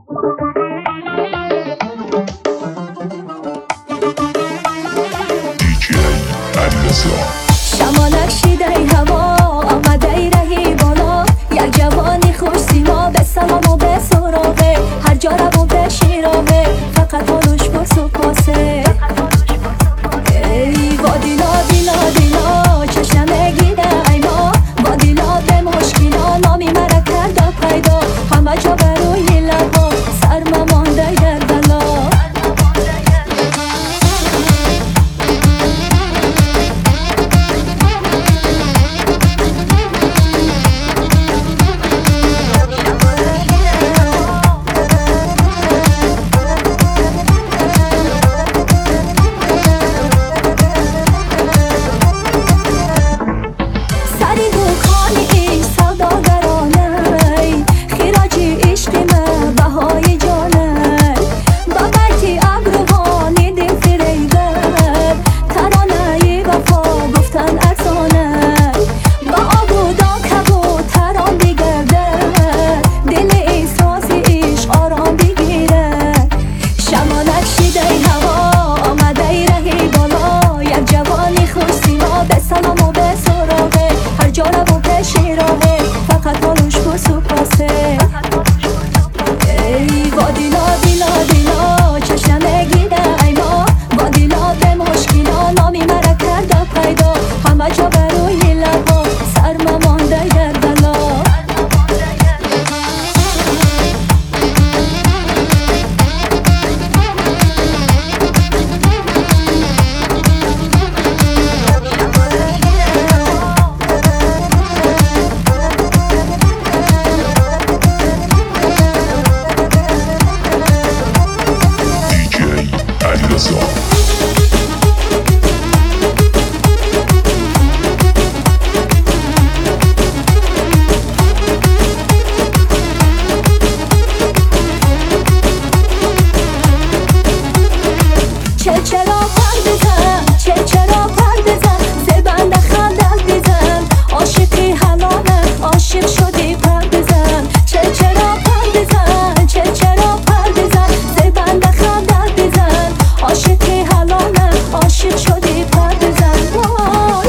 شمالک شیده هوا آمده رهی بالا، یک جوانی خوش سیما به سلام و به سراغه، هر جا رو به شیراغه فقط حالش پرس و پاسه. ای با دیلا دیلا دیلا چشم گیده اینا، با دیلا به مشکینا نامی مرا کرده پیدا، همه جا بروی لبا سرم مانده گردلا. ای با دیلا دیلا دیلا چشم گیده اینا، با دیلا به مشکینا نامی مرا کرده پیدا، همه جا بروی لبا سرم مانده گردلا. چرا پر بزن چرا پر بزن زبنده خندل بزن، عاشقی حلاله عاشق شدی پر بزن. چرا پر بزن چرا پر بزن زبنده خندل بزن، عاشقی حلاله عاشق شدی پر بزن. وای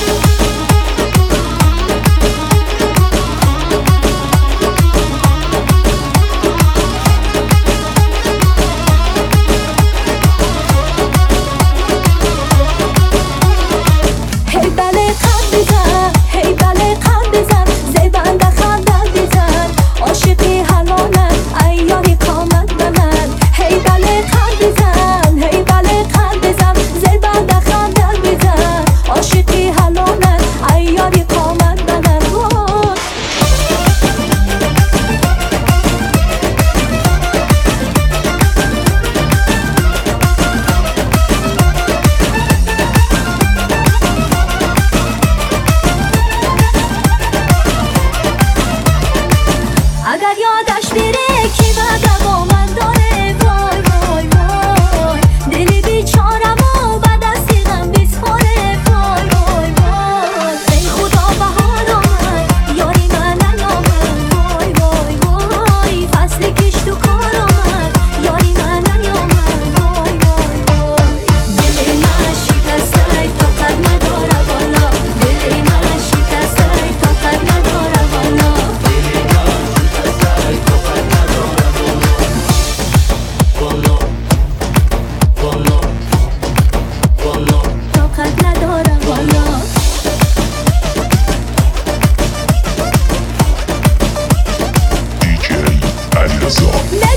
هی بله قلب بزن زبنده خندل بزن، عاشقی حلاله ایاری قامت به من. هی بله قلب بزن زبنده خندل بزن، عاشقی حلاله ایاری قامت به من. اگر یادش بیره کی بعد با من داره، وای وای وای دلی بیچارم و به دستی غم بیسپاره. وای وای وای ای خدا بهار آمد یاری من نیامد، وای وای وای فصل کش تو کار آمد یاری من نیامد. وای وای وای دل من شکسته طاقت نداره والا، دل من شکسته طاقت نداره والا. طاقت ندارم والا. DJ علیرضا.